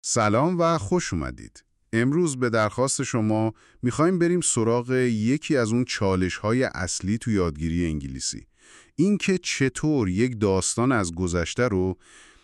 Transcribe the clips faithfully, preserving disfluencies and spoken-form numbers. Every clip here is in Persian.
سلام و خوش اومدید. امروز به درخواست شما میخوایم بریم سراغ یکی از اون چالش‌های اصلی تو یادگیری انگلیسی. این که چطور یک داستان از گذشته رو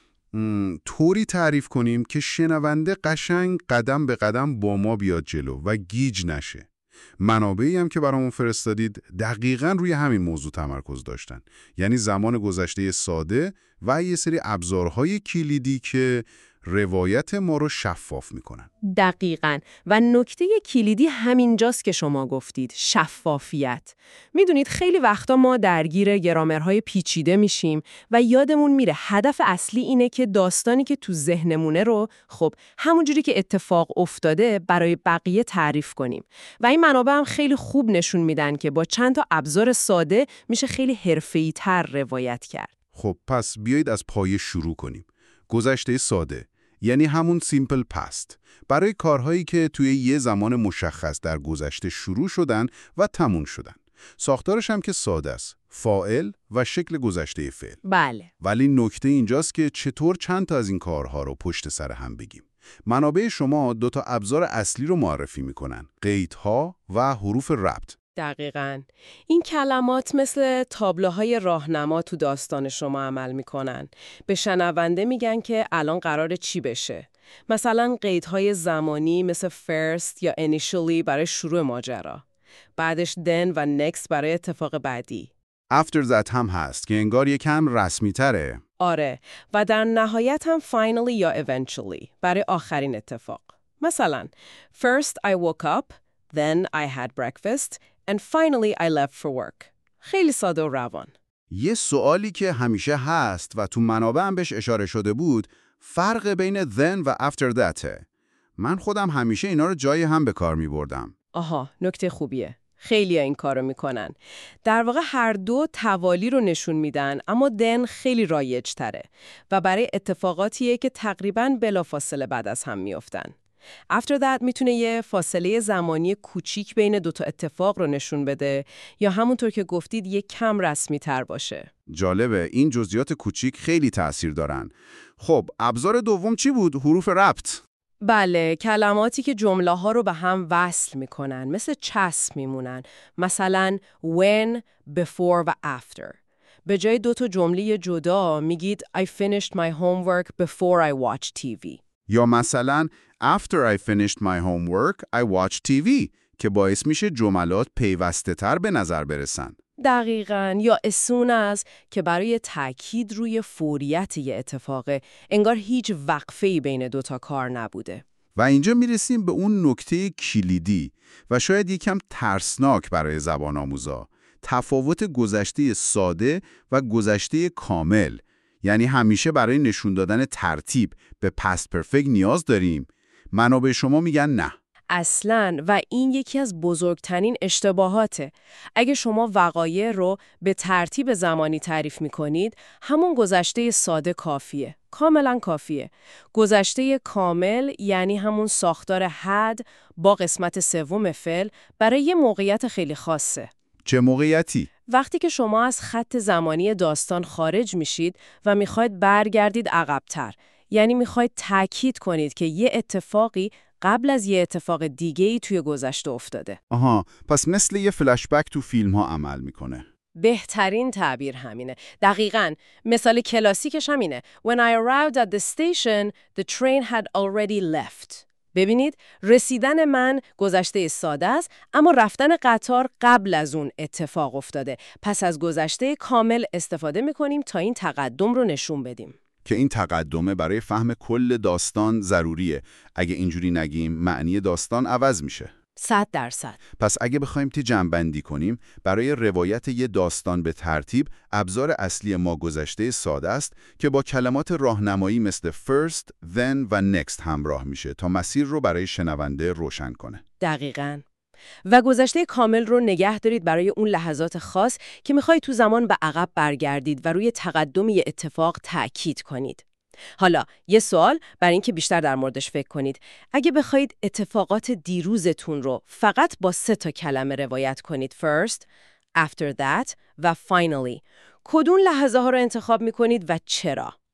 م، طوری تعریف کنیم که شنونده قشنگ قدم به قدم با ما بیاد جلو و گیج نشه. منابعی هم که برامون فرستادید دقیقاً روی همین موضوع تمرکز داشتن. یعنی زمان گذشته ساده و یه سری ابزارهای کلیدی که روایت ما رو شفاف میکنن. دقیقاً. و نکته کلیدی همینجاست که شما گفتید، شفافیت. میدونید خیلی وقتا ما درگیر گرامرهای پیچیده میشیم و یادمون میره هدف اصلی اینه که داستانی که تو ذهنمونه رو خب همونجوری که اتفاق افتاده برای بقیه تعریف کنیم. و این منابع هم خیلی خوب نشون میدن که با چند تا ابزار ساده میشه خیلی حرفه‌ای‌تر روایت کرد. خب پس بیایید از پایه شروع کنیم. گذشته ساده یعنی همون سیمپل پاست، برای کارهایی که توی یه زمان مشخص در گذشته شروع شدن و تموم شدن. ساختارش هم که ساده است، فاعل و شکل گذشته فعل. بله. ولی نکته اینجاست که چطور چند تا از این کارها رو پشت سر هم بگیم. منابع شما دو تا ابزار اصلی رو معرفی میکنن: قیدها و حروف ربط. دقیقاً. این کلمات مثل تابلوهای راهنما تو داستان شما عمل میکنن. به شنونده میگن که الان قراره چی بشه. مثلا قیدهای زمانی مثل first یا initially برای شروع ماجرا. بعدش then و next برای اتفاق بعدی. after that هم هست که انگار یکم رسمی تره. آره. و در نهایت هم finally یا eventually برای آخرین اتفاق. مثلا first I woke up, then I had breakfast, and finally I left for work. خیلی ساده و روان. یه سوالی که همیشه هست و تو منابع هم بهش اشاره شده بود، فرق بین then و after thatه. من خودم همیشه اینا رو جای هم به کار می بردم. آها، نکته خوبیه. خیلی این کارو میکنن. در واقع هر دو توالی رو نشون میدن، اما then خیلی رایج تره و برای اتفاقاتیه که تقریباً بلافاصله بعد از هم میافتن. After that میتونه یه فاصله زمانی کوچیک بین دوتا اتفاق رو نشون بده یا همونطور که گفتید یه کم رسمی تر باشه. جالبه، این جزئیات کوچیک خیلی تأثیر دارن. خب ابزار دوم چی بود؟ حروف ربط. بله، کلماتی که جمله ها رو به هم وصل میکنن، مثل چسب میمونن. مثلا when, before و after. به جای دوتا جمله جدا میگید I finished my homework before I watched تی وی. یا مثلا after I finished my homework I watched تی وی که باعث میشه جملات پیوسته تر به نظر برسن. دقیقاً. یا as soon as که برای تأکید روی فوریت یه اتفاقه، انگار هیچ وقفه‌ای بین دوتا کار نبوده. و اینجا میرسیم به اون نکته کلیدی و شاید یکم ترسناک برای زبان آموزا، تفاوت گذشته ساده و گذشته کامل. یعنی همیشه برای نشون دادن ترتیب به پست پرفکت نیاز داریم. منابع شما میگن نه. اصلاً. و این یکی از بزرگترین اشتباهاته. اگه شما وقایع رو به ترتیب زمانی تعریف میکنید، همون گذشته ساده کافیه. کاملاً کافیه. گذشته کامل یعنی همون ساختار had با قسمت سوم فعل برای یه موقعیت خیلی خاصه. چه موقعیتی؟ وقتی که شما از خط زمانی داستان خارج میشید و میخواید برگردید عقب‌تر. یعنی میخواید تأکید کنید که یه اتفاقی قبل از یه اتفاق دیگه‌ای توی گذشته افتاده. آها، پس مثل یه فلشبک تو فیلم ها عمل میکنه. بهترین تعبیر همینه. دقیقاً. مثال کلاسیکش همینه. When I arrived at the station, the train had already left. ببینید، رسیدن من گذشته ساده است، اما رفتن قطار قبل از اون اتفاق افتاده. پس از گذشته کامل استفاده میکنیم تا این تقدم رو نشون بدیم. که این تقدمه برای فهم کل داستان ضروریه. اگه اینجوری نگیم معنی داستان عوض میشه. صد درصد. پس اگه بخوایم تی جمع‌بندی کنیم، برای روایت یه داستان به ترتیب، ابزار اصلی ما گذشته ساده است که با کلمات راهنمایی مثل first, then و next همراه میشه تا مسیر رو برای شنونده روشن کنه. دقیقاً. و گذشته کامل رو نگه دارید برای اون لحظات خاص که میخواید تو زمان به عقب برگردید و روی تقدم یه اتفاق تأکید کنید. حالا یه سوال برای اینکه بیشتر در موردش فکر کنید. اگه بخواید اتفاقات دیروزتون رو فقط با سه تا کلمه روایت کنید، first, after that و finally، کدوم لحظه ها رو انتخاب میکنید و چرا؟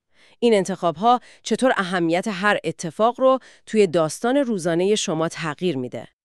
این انتخاب‌ها چطور اهمیت هر اتفاق رو توی داستان روزانه شما تغییر میده.